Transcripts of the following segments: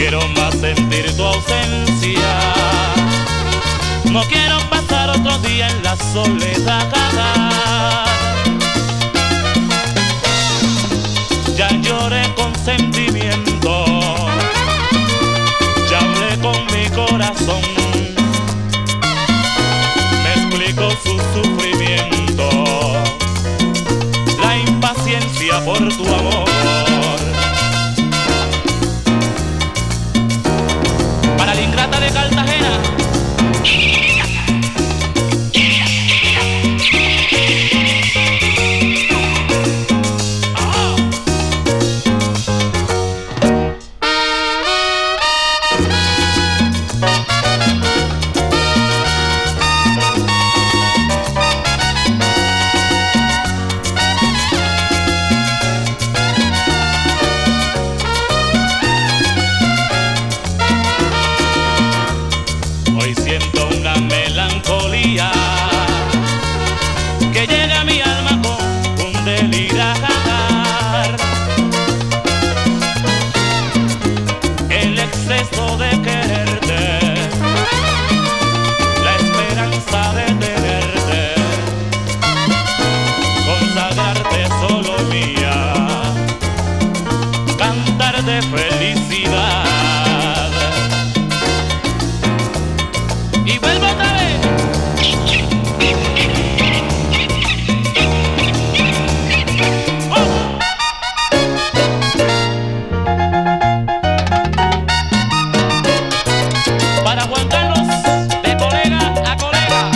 quiero más sentir tu ausencia. No quiero pasar otro día en la soledad. Ya lloré con sentimiento, ya hablé con mi corazón, me explico su sufrimiento, la impaciencia por tu amor. Para la ingrata de Cartagena. Hoy siento una melancolía que llega a mi alma con un delirar. El exceso de quererte, la esperanza de tenerte, consagrarte solo mía, cantar de felicidad. Y vuelvo otra vez. ¡Oh! Para Juan Carlos, de colega a colega.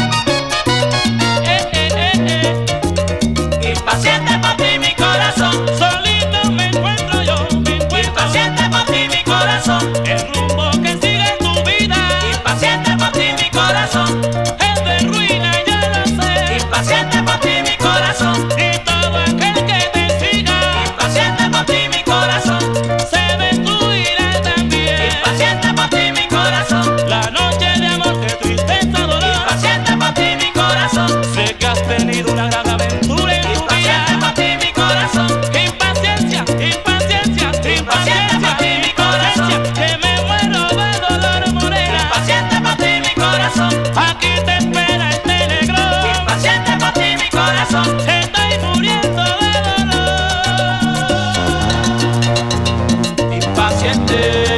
Impaciente por ti mi corazón, Solito me encuentro yo, me encuentro. impaciente por ti mi corazón, El rumbo que sigue tu vida impaciente por ti mi corazón, es de ruina, ya lo sé. impaciente por ti mi corazón, Y todo aquel que te siga impaciente por ti mi corazón, se destruirá también. impaciente por ti mi corazón, La noche de amor, que tristeza, dolor. impaciente por ti mi corazón, Sé que has tenido una gran aventura en tu impaciente vida. por ti mi corazón, Impaciencia, impaciencia, Impaciente por ti, mi corazón. impaciencia, que me muero de dolor, morena. impaciente por ti mi corazón, Aquí te espera este negro. impaciente por ti mi corazón, Estoy muriendo de dolor. impaciente.